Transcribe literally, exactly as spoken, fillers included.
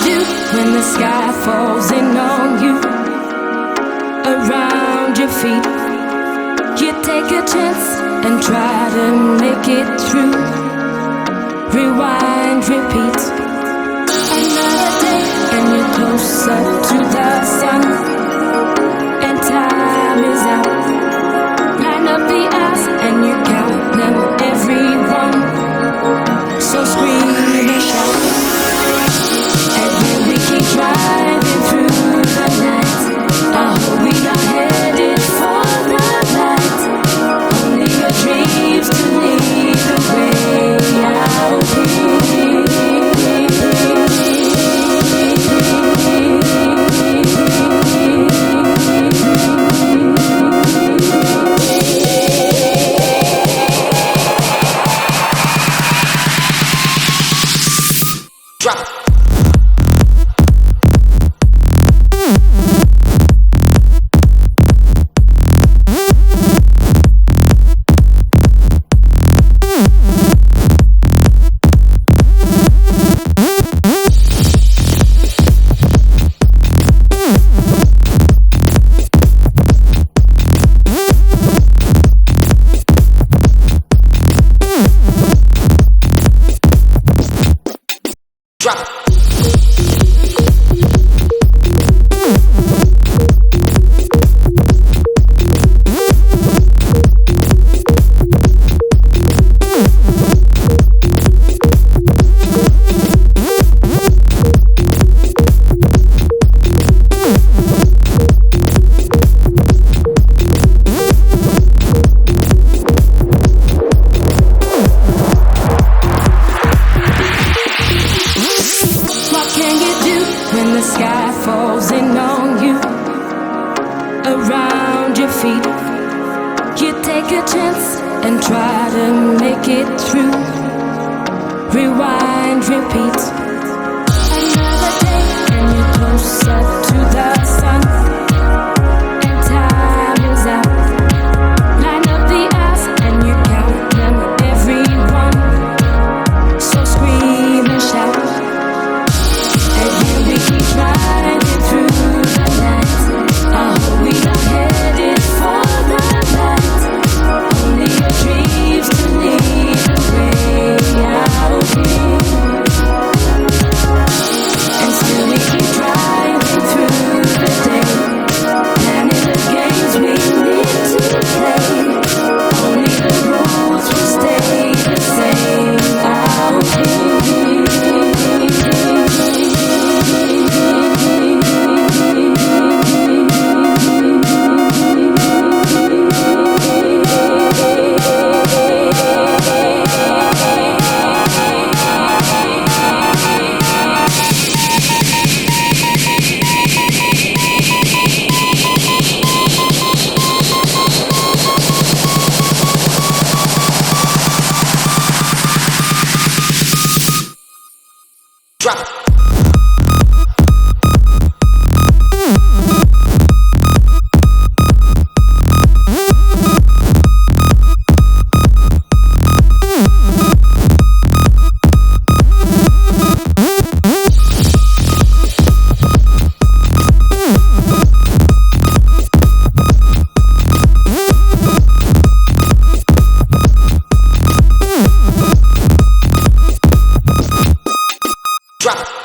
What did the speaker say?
do when the sky falls in on you? Around your feet, you take a chance and try to make it through. Rewind, repeat. Another day and you're closer to the sun, and time is out. Line up the eyes and you count them, everyone. So scream and shout, and then we keep driving through the night. I hope we are headed for the light. Only your dreams to lead the way out here. Drop it. Drop it. When the sky falls in on you, around your feet, you take a chance and try to make it through. Rewind, repeat. Another day and you're closer to the sun, and time is out. Line up the eyes and you count them, everyone. So scream and shout, we keep riding through the night. I hope we are headed for the light. Only your dreams to lead the way out here. And still we keep driving through the day, planning the games we need to play. Only the rules will stay the same out here. Drop it. Drop it.